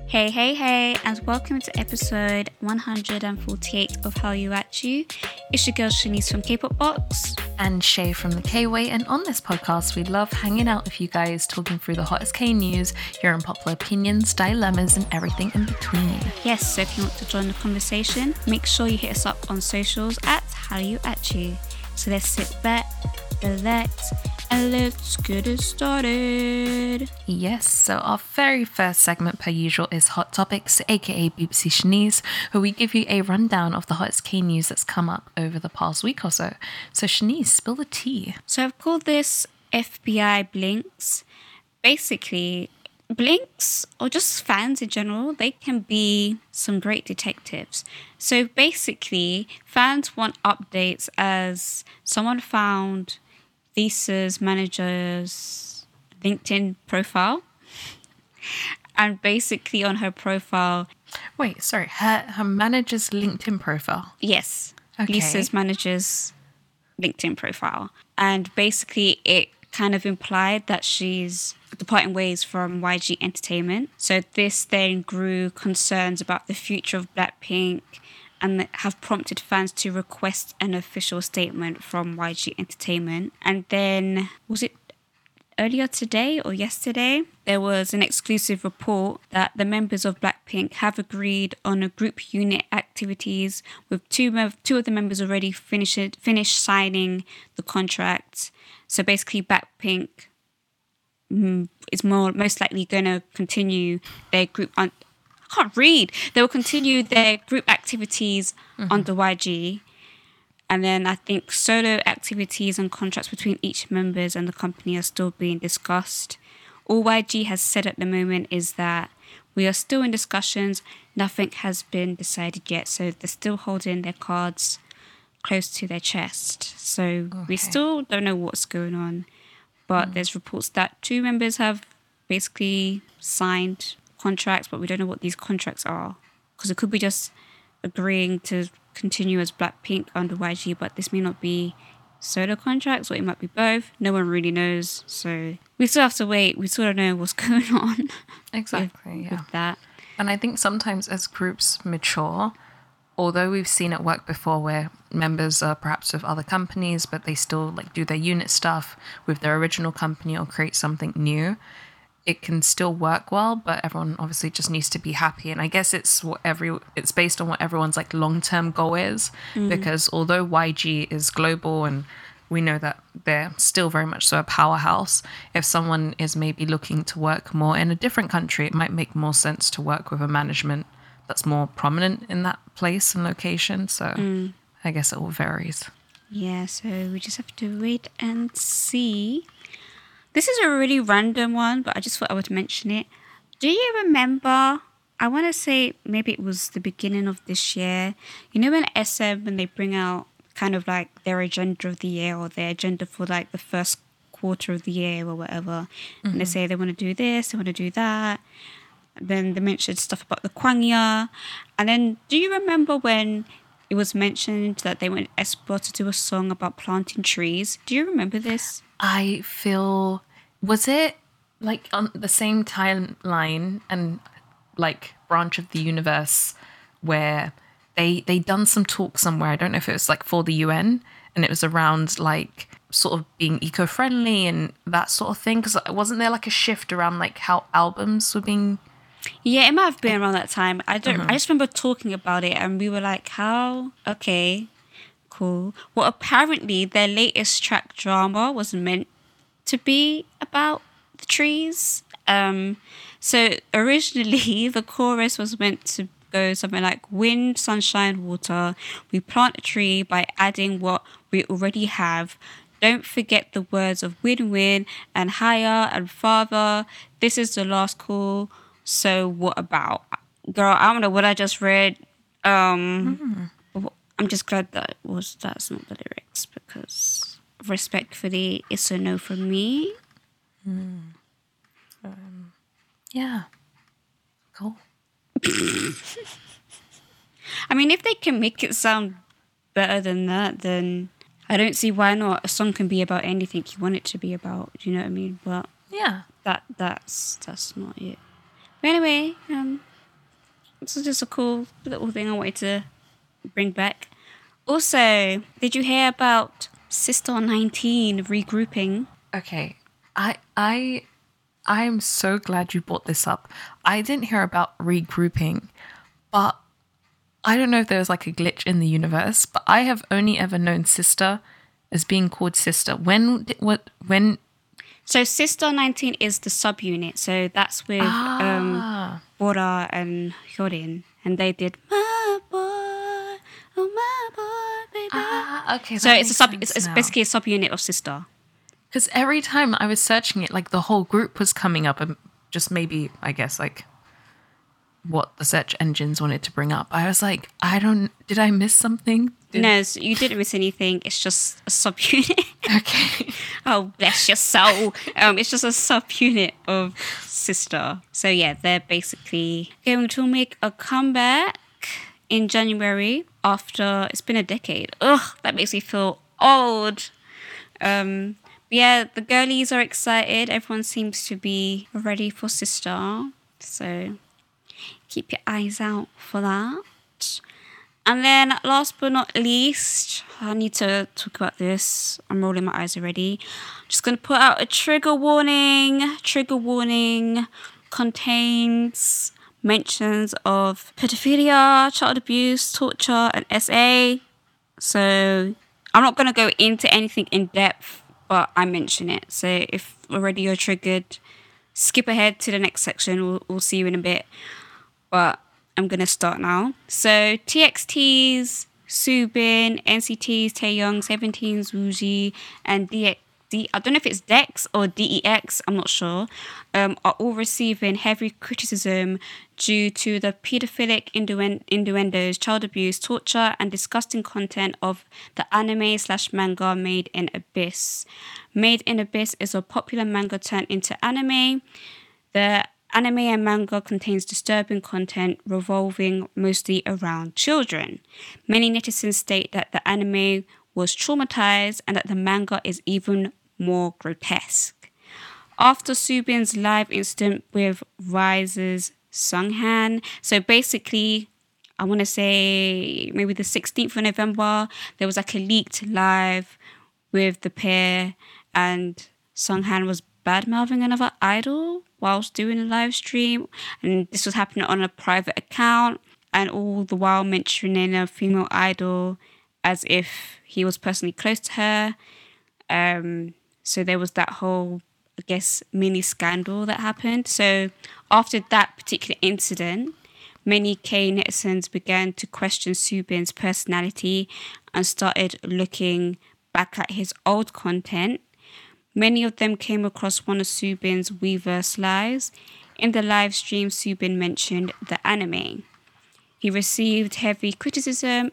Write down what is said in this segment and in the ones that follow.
Hey, hey, hey, and welcome to episode 148 of How You At You. It's your girl Shanice from K-Pop Box. And Shay from the K-Way, and on this podcast we love hanging out with you guys, talking through the hottest K news, hearing popular opinions, dilemmas and everything in between. Yes, so if you want to join the conversation, make sure you hit us up on socials at How You At You. So let's sit back, relax, and let's get it started. Yes, so our very first segment per usual is Hot Topics, aka BBC Shanice, where we give you a rundown of the hottest K news that's come up over the past week or so. So Shanice, spill the tea. So I've called this FBI Blinks. Basically, Blinks, or just fans in general, they can be some great detectives. So basically, fans want updates as someone found Lisa's manager's LinkedIn profile. And basically on her profile... Wait, sorry, her manager's LinkedIn profile? Yes, okay. Lisa's manager's LinkedIn profile. And basically it kind of implied that she's departing ways from YG Entertainment. So this then grew concerns about the future of Blackpink and have prompted fans to request an official statement from YG Entertainment. And then, was it earlier today or yesterday, there was an exclusive report that the members of Blackpink have agreed on a group unit activities with two of the members already finished signing the contract. So basically Blackpink is most likely going to continue their group... I can't read. They will continue their group activities under YG. And then I think solo activities and contracts between each members and the company are still being discussed. All YG has said at the moment is that we are still in discussions. Nothing has been decided yet. So they're still holding their cards close to their chest. So we still don't know what's going on. But there's reports that two members have basically signed contracts, but we don't know what these contracts are. Because it could be just agreeing to continue as Blackpink under YG, but this may not be solo contracts, or it might be both. No one really knows. So we still have to wait. We still don't know what's going on. Exactly, with that. And I think sometimes as groups mature, although we've seen it work before where members are perhaps with other companies, but they still like do their unit stuff with their original company or create something new, it can still work well, but everyone obviously just needs to be happy. And I guess it's based on what everyone's like long-term goal is, because although YG is global and we know that they're still very much so a powerhouse, if someone is maybe looking to work more in a different country, it might make more sense to work with a management that's more prominent in that place and location. So I guess it all varies. Yeah, so we just have to wait and see. This is a really random one, but I just thought I would mention it. Do you remember, I want to say maybe it was the beginning of this year, you know when SM, when they bring out kind of like their agenda of the year or their agenda for like the first quarter of the year or whatever, and they say they want to do this, they want to do that. Then they mentioned stuff about the Kwangya. And then do you remember when it was mentioned that they went Espa to do a song about planting trees? Do you remember this? I feel... Was it like on the same timeline and like branch of the universe where they done some talk somewhere? I don't know if it was like for the UN, and it was around like sort of being eco-friendly and that sort of thing. Because wasn't there like a shift around like how albums were being... Yeah, it might have been around that time. I just remember talking about it and we were like, how? Okay, cool. Well, apparently their latest track Drama was meant to be about the trees. So originally the chorus was meant to go something like wind, sunshine, water. We plant a tree by adding what we already have. Don't forget the words of win-win and higher and farther. This is the last call. So what about? Girl, I don't know what I just read. I'm just glad that's not the lyrics, because respectfully, it's a no from me. Yeah. Cool. I mean, if they can make it sound better than that, then I don't see why not. A song can be about anything you want it to be about. Do you know what I mean? But Yeah. that's not it. But anyway, this is just a cool little thing I wanted to bring back. Also, did you hear about Sister 19 regrouping? Okay, I'm so glad you brought this up. I didn't hear about regrouping, but I don't know if there was like a glitch in the universe, but I have only ever known Sister as being called Sister. When So Sister 19 is the subunit. So that's with Bora and Hyorin. And they did My Boy, oh my boy, baby. Okay, So it's basically a subunit of Sister. Because every time I was searching it, like the whole group was coming up, and just maybe, I guess, like what the search engines wanted to bring up. I was like, did I miss something? No, so you didn't miss anything. It's just a subunit. Okay. Oh, bless your soul. It's just a subunit of Sister. So yeah, they're basically going to make a comeback in January after it's been a decade. Ugh, that makes me feel old. Yeah, the girlies are excited. Everyone seems to be ready for Sister. So keep your eyes out for that. And then last but not least, I need to talk about this. I'm rolling my eyes already. I'm just going to put out a trigger warning. Trigger warning contains mentions of pedophilia, child abuse, torture, and SA. So I'm not going to go into anything in depth, but I mention it. So if already you're triggered, skip ahead to the next section. We'll see you in a bit. But I'm going to start now. So TXT's Subin, NCT's Taeyong, 17's Woozi, and I don't know if it's Dex or DEX, I'm not sure, are all receiving heavy criticism due to the paedophilic innuendos, child abuse, torture, and disgusting content of the anime/manga Made in Abyss. Made in Abyss is a popular manga turned into anime. The anime and manga contains disturbing content revolving mostly around children. Many netizens state that the anime was traumatized and that the manga is even more grotesque. After Subin's live incident with Rise's Sunghan, so basically, I want to say maybe the 16th of November, there was like a leaked live with the pair, and Sunghan was bad-mouthing another idol whilst doing a live stream, and this was happening on a private account, and all the while mentioning a female idol as if he was personally close to her. So there was that whole, I guess, mini scandal that happened. So after that particular incident, many K netizens began to question Subin's personality and started looking back at his old content. Many of them came across one of Subin's Weverse lives. In the live stream, Subin mentioned the anime. He received heavy criticism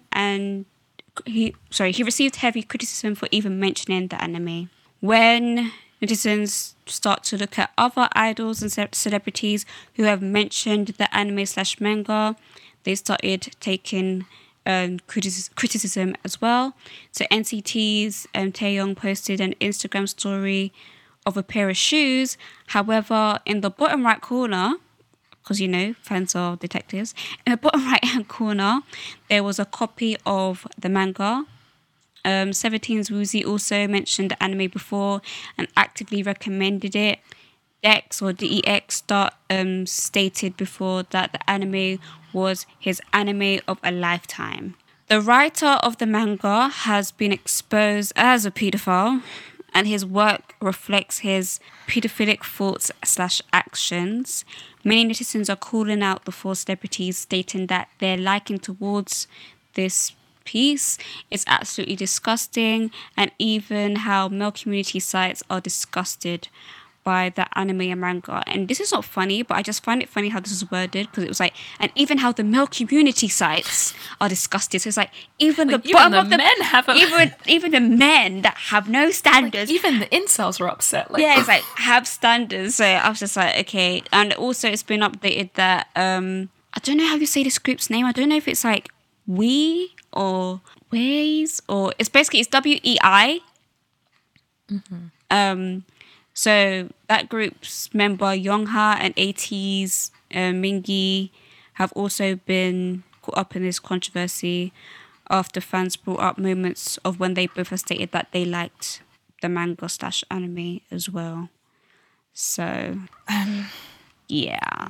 for even mentioning the anime. When netizens start to look at other idols and celebrities who have mentioned the anime/manga, they started taking criticism as well. So NCT's Taeyong posted an Instagram story of a pair of shoes. However, in the bottom right corner, because fans are detectives, in the bottom right hand corner there was a copy of the manga. 17's Woozi also mentioned the anime before and actively recommended it. Dex or DEX stated before that the anime was his anime of a lifetime. The writer of the manga has been exposed as a paedophile, and his work reflects his paedophilic thoughts/actions. Many netizens are calling out the four celebrities, stating that their liking towards this piece is absolutely disgusting, and even how male community sites are disgusted by the anime and manga. And this is not funny, but I just find it funny how this is worded, because it was like, and even how the male community sites are disgusted. So it's like, even the bottom of the men have even the men that have no standards. Like, even the incels are upset. Like, yeah, it's like, have standards. So I was just like, okay. And also it's been updated that I don't know how you say this group's name. I don't know if it's like We or Ways, or it's WEI. Mm-hmm. So that group's member Youngha and AT's Mingi have also been caught up in this controversy after fans brought up moments of when they both have stated that they liked the manga / anime as well. So, yeah.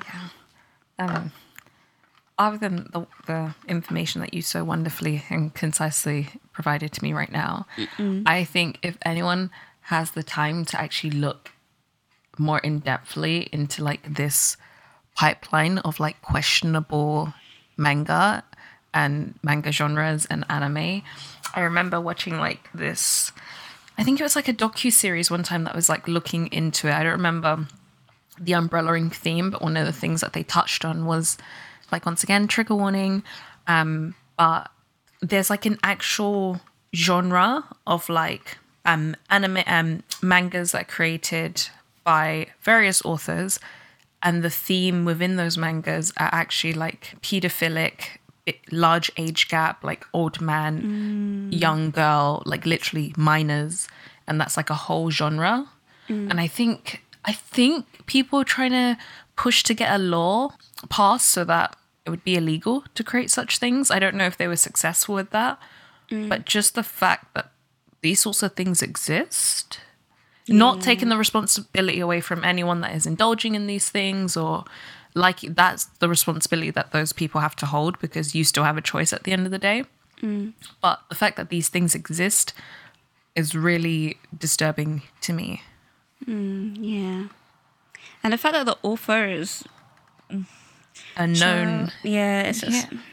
Other than the information that you so wonderfully and concisely provided to me right now, I think if anyone has the time to actually look more in-depthly into like this pipeline of like questionable manga and manga genres and anime, I remember watching like this, I think it was like a docu-series one time that was like looking into it. I don't remember the umbrella-ing theme, but one of the things that they touched on was like, once again, trigger warning, but there's like an actual genre of like anime mangas that are created by various authors, and the theme within those mangas are actually like pedophilic, large age gap, like old man, young girl, like literally minors, and that's like a whole genre. And I think people are trying to push to get a law passed so that it would be illegal to create such things. I don't know if they were successful with that, but just the fact that these sorts of things exist, not taking the responsibility away from anyone that is indulging in these things, or like that's the responsibility that those people have to hold, because you still have a choice at the end of the day. But the fact that these things exist is really disturbing to me. Yeah. And the fact that the author is unknown. Yeah, it's just... Yeah.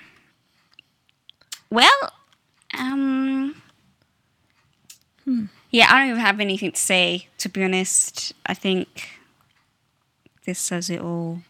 Well, yeah, I don't even have anything to say, to be honest. I think this says it all.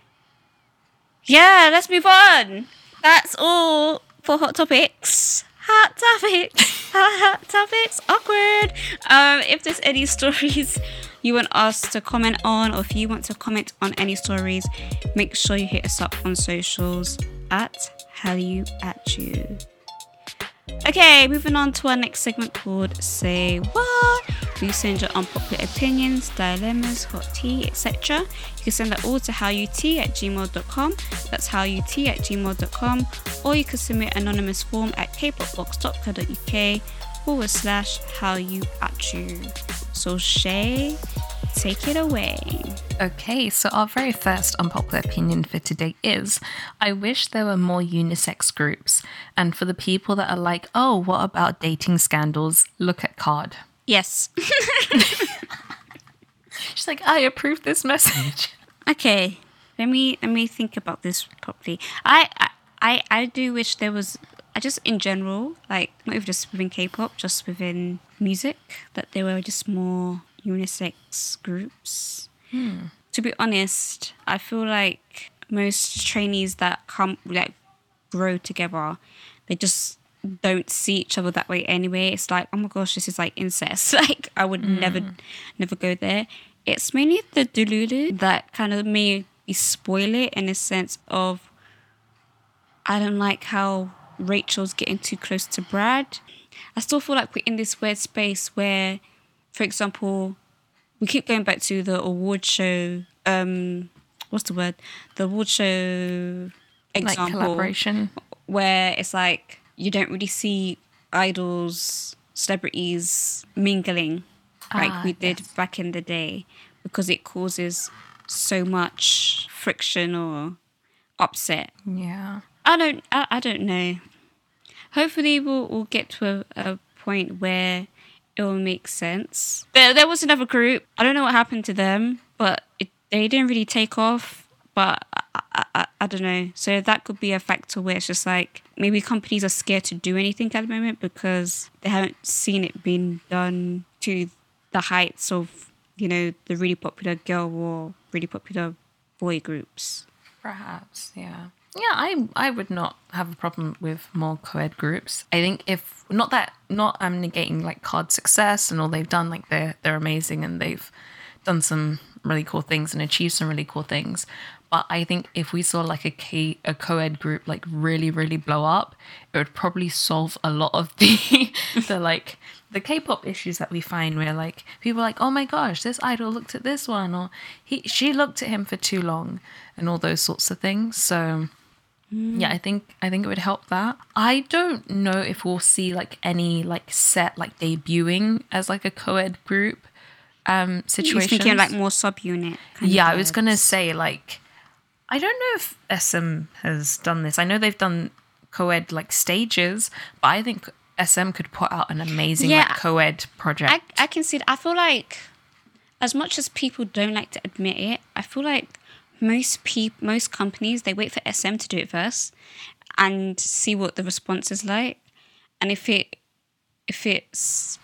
Yeah, let's move on. That's all for Hot Topics. Hot Topics. Hot Topics. Awkward. If there's any stories you want us to comment on, or if you want to comment on any stories, make sure you hit us up on socials at HallYouAtYou. Okay, moving on to our next segment called Say What. You send your unpopular opinions, dilemmas, hot tea, etc. You can send that all to howyout@gmail.com. That's howyout@gmail.com. Or you can submit an anonymous form at kpopbox.co.uk/howyoutAtYou. So Shay, take it away. Okay, so our very first unpopular opinion for today is, I wish there were more unisex groups. And for the people that are like, oh, what about dating scandals? Look at Card. Yes. She's like, I approve this message. Okay, let me think about this properly. I do wish there was, I just in general, like not even just within K-pop, just within music, that there were just more unisex groups. To be honest, I feel like most trainees that come like grow together, they just don't see each other that way anyway. It's like, oh my gosh, this is like incest. Like I would never go there. It's mainly the Delulu that kind of maybe spoil it, in a sense of, I don't like how Rachel's getting too close to Brad. I still feel like we're in this weird space where, for example, we keep going back to the award show, what's the word? The award show example. Like collaboration. Where it's like, you don't really see idols, celebrities mingling like we did back in the day, because it causes so much friction or upset. Yeah. I don't know. Hopefully we'll get to a point where it will make sense. There was another group. I don't know what happened to them, but they didn't really take off. But I don't know. So that could be a factor where it's just like, maybe companies are scared to do anything at the moment because they haven't seen it being done to the heights of, you know, the really popular girl or really popular boy groups. Perhaps, yeah. Yeah, I would not have a problem with more co-ed groups. I think if not I'm negating like Card's success and all they've done, like they're amazing and they've done some really cool things and achieved some really cool things. But I think if we saw like a co-ed group like really, really blow up, it would probably solve a lot of the the K-pop issues that we find, where like people are like, oh my gosh, this idol looked at this one, or she looked at him for too long, and all those sorts of things. So Yeah, I think it would help that. I don't know if we'll see like any like set like debuting as like a co-ed group You're situations. thinking like more subunit. Yeah, I was gonna say like I don't know if SM has done this. I know they've done co-ed like stages, but I think SM could put out an amazing Yeah, like co-ed project. I can see. I feel like, as much as people don't like to admit it, I feel like most companies, they wait for SM to do it first and see what the response is like, and if it's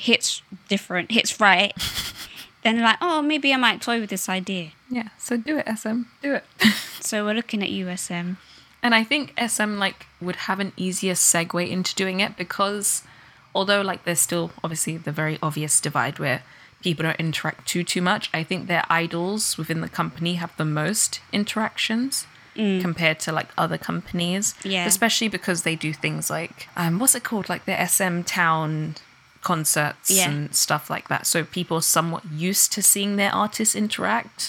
hits right, then they're like, oh, maybe I might toy with this idea. Yeah, so do it, SM, do it. So we're looking at you, SM. And I think SM like would have an easier segue into doing it because although like there's still obviously the very obvious divide where people don't interact too much, I think their idols within the company have the most interactions compared to like other companies. Yeah. Especially because they do things like what's it called? Like the SM Town concerts Yeah. and stuff like that. So people are somewhat used to seeing their artists interact.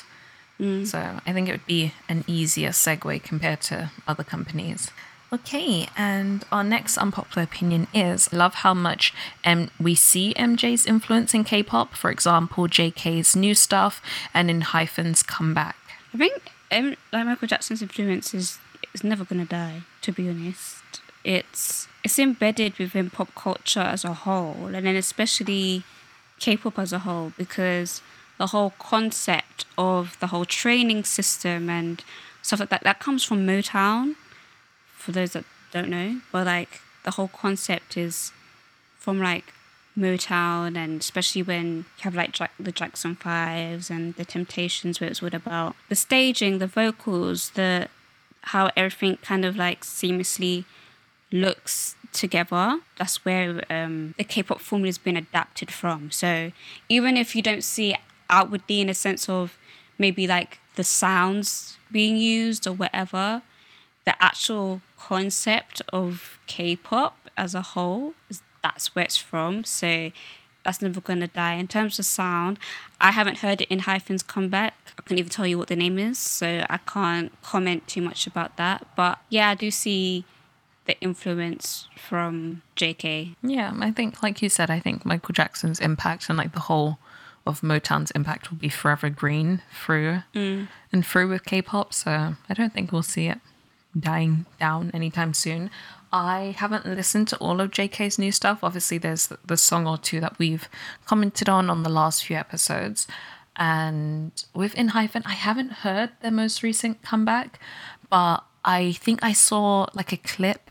So I think it would be an easier segue compared to other companies. Okay, and our next unpopular opinion is I love how much we see MJ's influence in K-pop. For example, JK's new stuff and in Hyphen's comeback. I think like Michael Jackson's influence is never gonna die. To be honest, it's embedded within pop culture as a whole, and then especially K-pop as a whole, because the whole concept of the whole training system and stuff like that comes from Motown. For those that don't know, but like the whole concept is from like Motown, and especially when you have like the Jackson Fives and the Temptations, where it's all about the staging, the vocals, the how everything kind of like seamlessly looks together. That's where the K-pop formula has been adapted from. So even if you don't see it outwardly in a sense of maybe like the sounds being used or whatever, the actual concept of K-pop as a whole, that's where it's from. So that's never going to die. In terms of sound, I haven't heard it in Hyphen's comeback. I couldn't even tell you what the name is, so I can't comment too much about that. But yeah, I do see the influence from JK. Yeah, I think, like you said, I think Michael Jackson's impact and like the whole of Motown's impact will be forever green through and through with K-pop. So I don't think we'll see it dying down anytime soon. I haven't listened to all of JK's new stuff. Obviously, there's the song or two that we've commented on the last few episodes. And within Hyphen, I haven't heard their most recent comeback, but I think I saw like a clip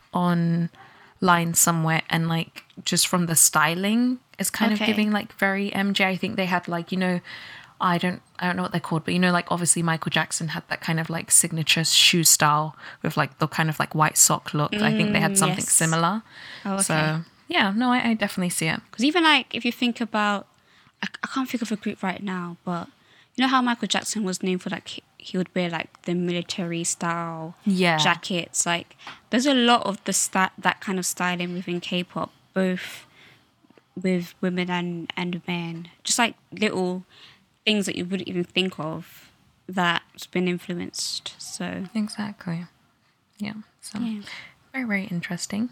online somewhere, and like just from the styling, it's kind of giving like very MJ. I think they had like, you know, I don't know what they're called, but you know, like obviously Michael Jackson had that kind of like signature shoe style with like the kind of like white sock look. I think they had something similar. Oh, okay. So yeah, no, I definitely see it. Because even like if you think about, I can't think of a group right now, but you know how Michael Jackson was known for like he would wear like the military style jackets. Like there's a lot of that kind of styling within K-pop, both with women and men. Just like little things that you wouldn't even think of that's been influenced. So Exactly. Yeah. So yeah. very, very interesting.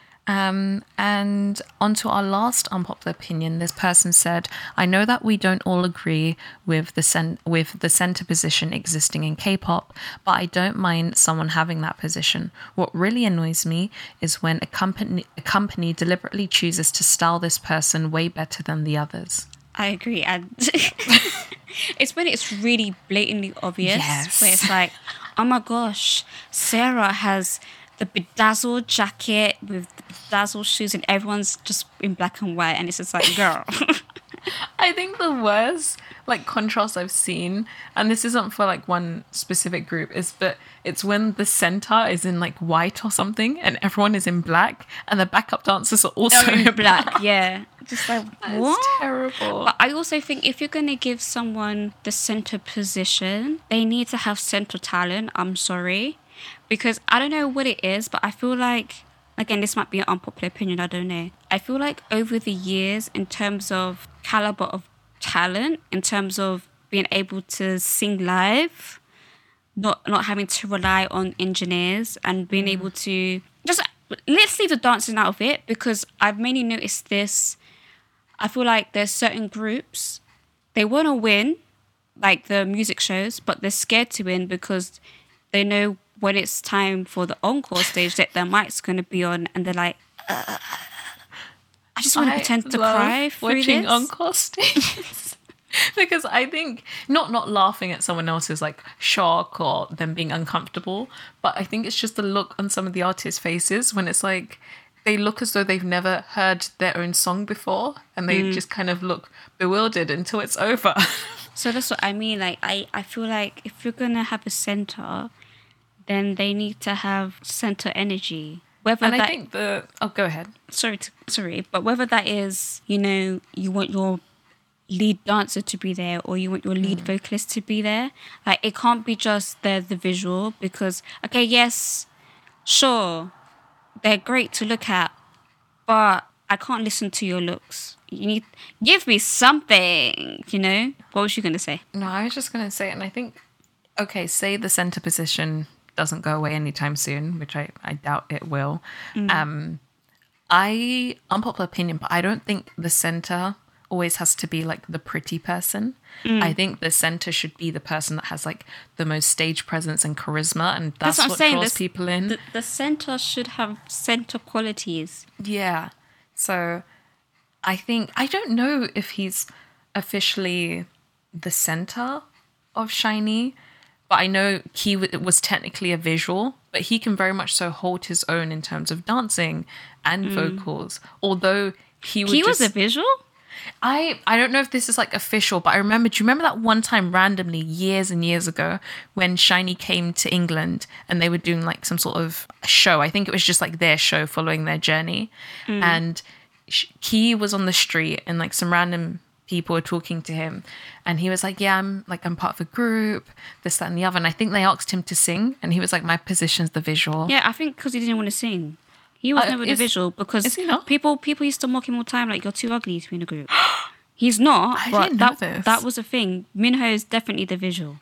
And onto our last unpopular opinion. This person said, "I know that we don't all agree with the center position existing in K-pop, but I don't mind someone having that position. What really annoys me is when a company deliberately chooses to style this person way better than the others." I agree. And it's when it's really blatantly obvious. Yes. Where it's like, oh my gosh, Sarah has the bedazzled jacket with the bedazzled shoes and everyone's just in black and white. And it's just like, girl. I think the worst like contrast I've seen, and this isn't for like one specific group, is that it's when the center is in like white or something and everyone is in black and the backup dancers are also in black. Yeah. Just like, That what? is terrible. But I also think if you're going to give someone the center position, they need to have center talent. I'm sorry. Because I don't know what it is, but I feel like, again, this might be an unpopular opinion, I don't know. I feel like over the years, in terms of caliber of talent, in terms of being able to sing live, not having to rely on engineers and being able to just let's leave the dancing out of it, because I've mainly noticed this. I feel like there's certain groups, they want to win, like the music shows, but they're scared to win because they know when it's time for the encore stage that their mic's going to be on, and they're like, I just want to pretend to cry through watching this. encore stages. Because I think not laughing at someone else's like shock or them being uncomfortable, but I think it's just the look on some of the artists' faces when it's like they look as though they've never heard their own song before, and they just kind of look bewildered until it's over. So that's what I mean. Like I feel like if you're gonna have a center, then they need to have center energy. Whether And that I think go ahead. sorry, but whether that is, you want your lead dancer to be there or you want your lead vocalist to be there, like it can't be just the visual, because okay, yes, sure, they're great to look at, but I can't listen to your looks. You need give me something. What was you gonna say? No, I was just gonna say, and I think, okay, say the center position doesn't go away anytime soon, which I doubt it will. Unpopular opinion, but I don't think the center always has to be like the pretty person. I think the center should be the person that has like the most stage presence and charisma, and that's what draws people in. The center should have center qualities. Yeah. So I think, I don't know if he's officially the center of SHINee, but I know he was technically a visual, but he can very much so hold his own in terms of dancing and vocals. Although he was a visual? I don't know if this is like official, but do you remember that one time randomly years and years ago when SHINee came to England and they were doing like some sort of show? I think it was just like their show following their journey. And Key was on the street and like some random people were talking to him, and he was like, yeah, I'm part of a group, this, that, and the other. And I think they asked him to sing, and he was like, my position's the visual. Yeah, I think because he didn't want to sing. He was never the visual, because is he not? People used to mock him all the time, like, you're too ugly to be in a group. He's not, but that was a thing. Minho is definitely the visual.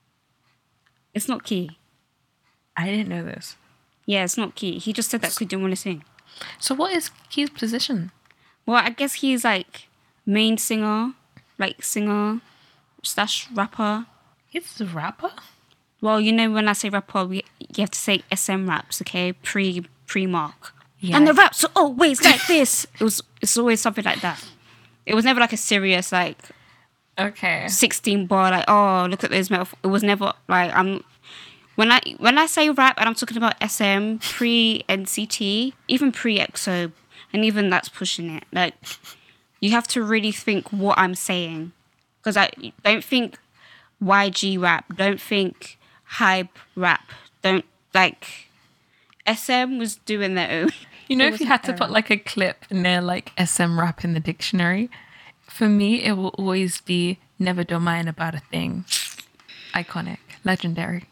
It's not Key. I didn't know this. Yeah, it's not Key. He just said that because he didn't want to sing. So what is Key's position? Well, I guess he's like main singer, like singer / rapper. He's a rapper? Well, when I say rapper, you have to say SM raps, okay? Pre-mark. Yeah. And the raps are always like this. It's always something like that. It was never like a serious, like, okay, 16 bar, like, oh, look at this metaphor. It was never like, when I say rap and I'm talking about SM, pre-NCT, even pre-EXO, and even that's pushing it. Like, you have to really think what I'm saying. Because I don't think YG rap, don't think hype rap, don't, like, SM was doing their own. If you had to put like a clip near like SM rap in the dictionary, for me, it will always be never do mine about a thing. Iconic, legendary.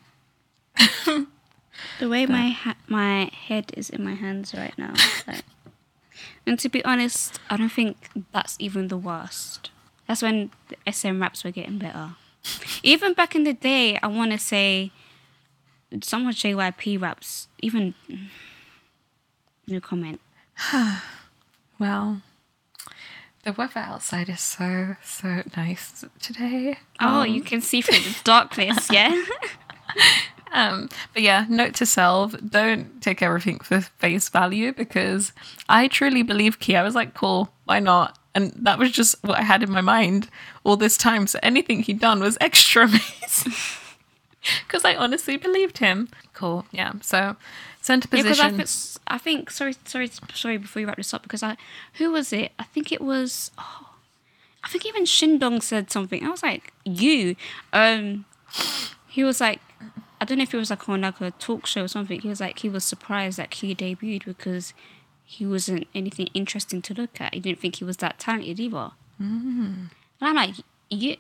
The way my head is in my hands right now. Like, and to be honest, I don't think that's even the worst. That's when the SM raps were getting better. Even back in the day, I want to say some of JYP raps, even... No comment. Well, the weather outside is so nice today. Oh, you can see through the darkness, yeah? But yeah, note to self, don't take everything for face value, because I truly believe Key. I was like, cool, why not? And that was just what I had in my mind all this time. So anything he'd done was extra amazing. Because I honestly believed him. Cool, yeah. So center position. Yeah, because I think sorry before you wrap this up, because who was it? I think it was. Oh, I think even Shindong said something. I was like, you. He was like, I don't know if it was like on like a talk show or something. He was like, he was surprised that Key debuted because he wasn't anything interesting to look at. He didn't think he was that talented either. And I'm like, you.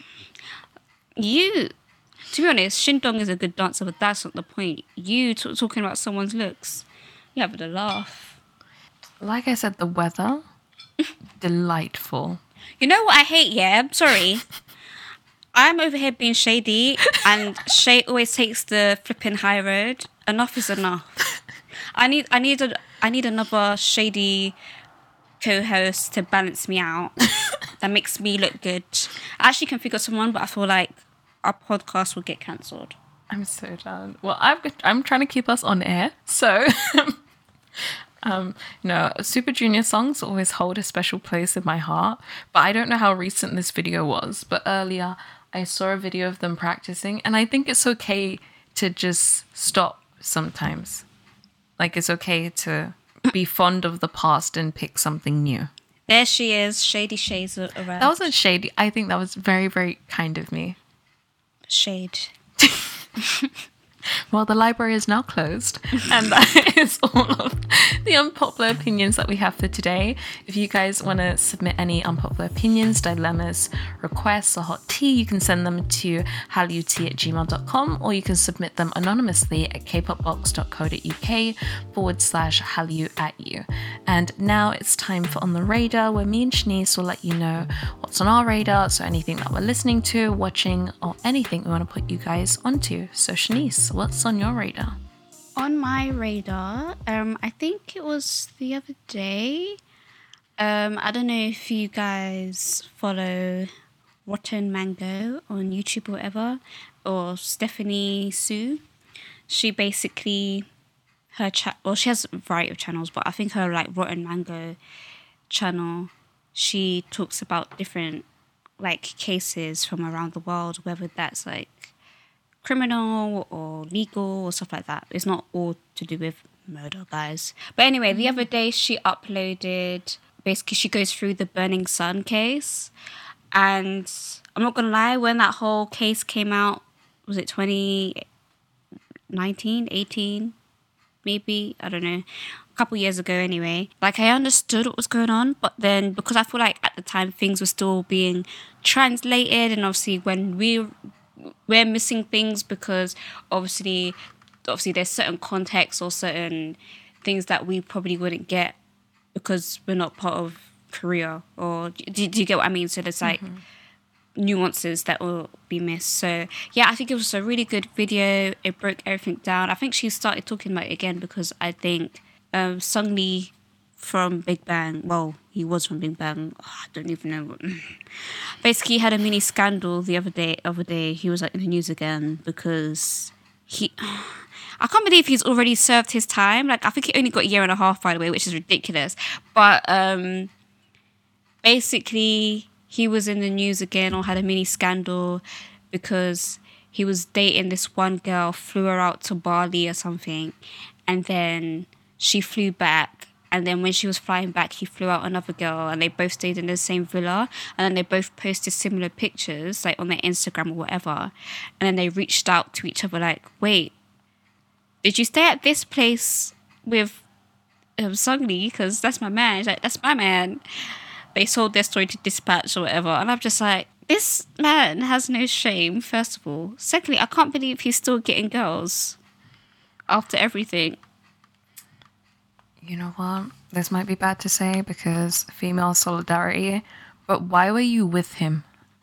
To be honest, Shindong is a good dancer, but that's not the point. You talking about someone's looks, you having a laugh. Like I said, the weather, delightful. You know what I hate? Yeah, I'm sorry. I'm over here being shady, and Shay always takes the flipping high road. Enough is enough. I need another shady co-host to balance me out. That makes me look good. I actually can think of someone, but I feel like our podcast will get cancelled. I'm so done. Well, I'm trying to keep us on air, so Super Junior songs always hold a special place in my heart. But I don't know how recent this video was. But earlier, I saw a video of them practicing, and I think it's okay to just stop sometimes. Like, it's okay to be fond of the past and pick something new. There she is, Shady Shades around. That wasn't shady. I think that was very, very kind of me. Shade. Well, the library is now closed, and that is all of the unpopular opinions that we have for today. If you guys want to submit any unpopular opinions, dilemmas, requests, or hot tea, you can send them to hallut@gmail.com, or you can submit them anonymously at kpopbox.co.uk/hallu@you. And now it's time for On the Radar, where me and Shanice will let you know what's on our radar, so anything that we're listening to, watching, or anything we want to put you guys onto. So Shanice, what's on your radar? On my radar, I think it was the other day. I don't know if you guys follow Rotten Mango on YouTube or whatever, or Stephanie Sue. She basically, she has a variety of channels, but I think her like Rotten Mango channel, she talks about different like cases from around the world, whether that's like criminal or legal or stuff like that. It's not all to do with murder, guys. But anyway, the other day she uploaded, basically she goes through the Burning Sun case, and I'm not gonna lie, when that whole case came out, was it 2019, 18, maybe, I don't know, a couple years ago anyway, like I understood what was going on, but then because I feel like at the time things were still being translated, and obviously when we're missing things because obviously there's certain contexts or certain things that we probably wouldn't get because we're not part of Korea, or do you get what I mean? So there's like nuances that will be missed. So yeah, I think it was a really good video. It broke everything down. I think she started talking about it again because I think Sung Lee from Big Bang, well, he was from Big Bang, I don't even know. Basically, he had a mini scandal the other day. He was like in the news again because I can't believe he's already served his time. Like, I think he only got a year and a half, by the way, which is ridiculous. But basically, he was in the news again, or had a mini scandal because he was dating this one girl, flew her out to Bali or something, and then she flew back. And then when she was flying back, he flew out another girl, and they both stayed in the same villa. And then they both posted similar pictures, like on their Instagram or whatever. And then they reached out to each other like, wait, did you stay at this place with Sung Lee? Because that's my man. He's like, that's my man. They sold their story to Dispatch or whatever. And I'm just like, this man has no shame, first of all. Secondly, I can't believe he's still getting girls after everything. You know what? This might be bad to say because female solidarity, but why were you with him?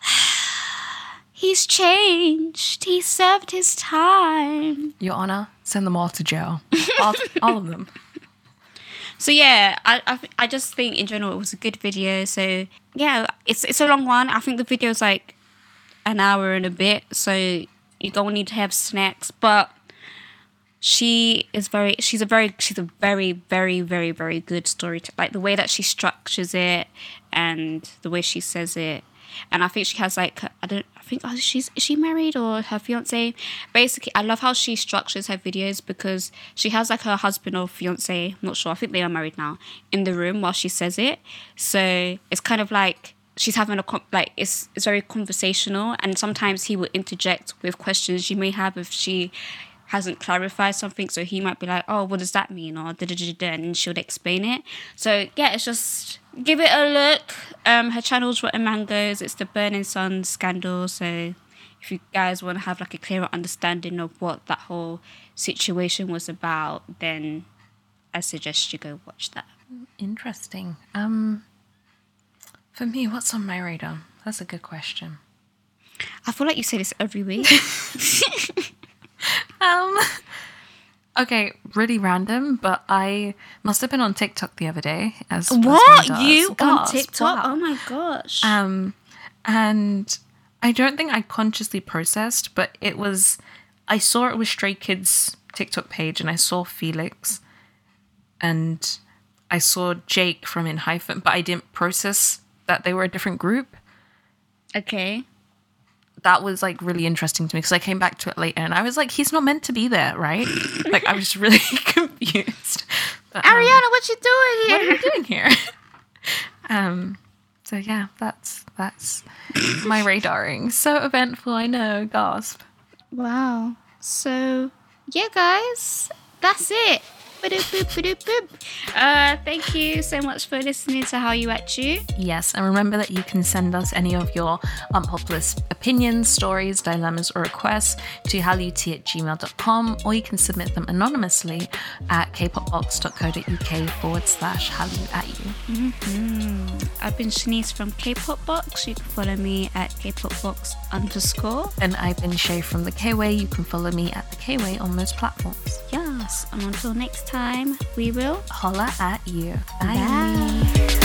He's changed. He served his time. Your Honor, send them all to jail. all of them. So yeah, I just think in general it was a good video. So yeah, it's a long one. I think the video's like an hour and a bit, so you don't need to have snacks, but she's a very, very, very, very good storyteller. Like the way that she structures it and the way she says it. And I think she has like, is she married or her fiance? Basically, I love how she structures her videos because she has like her husband or fiance, I'm not sure, I think they are married now, in the room while she says it. So it's kind of like she's having it's very conversational, and sometimes he will interject with questions you may have if she hasn't clarified something, so he might be like, oh, what does that mean, or da-da-da-da, and she'll explain it. So yeah, it's just, give it a look. Her channel's Rotten Mangoes. It's the Burning Sun scandal, so if you guys want to have like a clearer understanding of what that whole situation was about, then I suggest you go watch that. Interesting. For me, what's on my radar? That's a good question. I feel like you say this every week. Okay, really random, but I must have been on TikTok the other day. As one What? does. You on Gasp, TikTok? wow. Oh my gosh. And I don't think I consciously processed, but I saw it was Stray Kids' TikTok page, and I saw Felix, and I saw Jake from In Hyphen, but I didn't process that they were a different group. Okay. That was like really interesting to me because I came back to it later and I was like, he's not meant to be there, right? Like I was just really confused. But, Ariana, what you doing here? what are you doing here? So yeah, that's my radaring. So eventful, I know. Gasp. Wow. So, yeah, guys, that's it. Thank you so much for listening to How You At You. Yes, and remember that you can send us any of your unpopular opinions, stories, dilemmas, or requests to hallut@gmail.com, or you can submit them anonymously at kpopbox.co.uk/halluatyu. I've been Shanice from K-Pop Box. You can follow me at kpopbox_. And I've been Shay from The K-Way. You can follow me at The K-Way on most platforms. Yes, and until next time, we will Holla at you. bye.